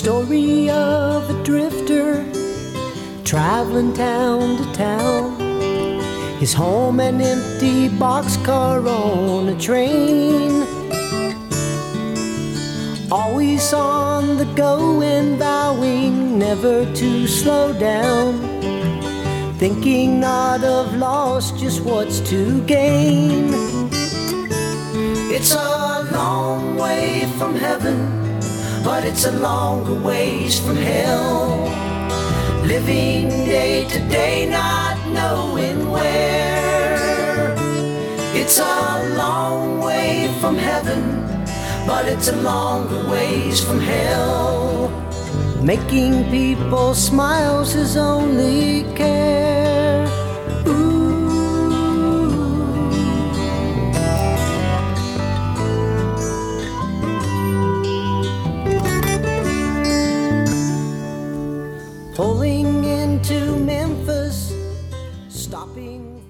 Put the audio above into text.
story of a drifter traveling town to town. His home an empty boxcar on a train. Always on the go and vowing never to slow down, thinking not of loss, just what's to gain. It's a long way from heaven, but it's a longer ways from hell. Living day to day, not knowing where. It's a long way from heaven, but it's a longer ways from hell. Making people smile's his only care. Pulling into Memphis, stopping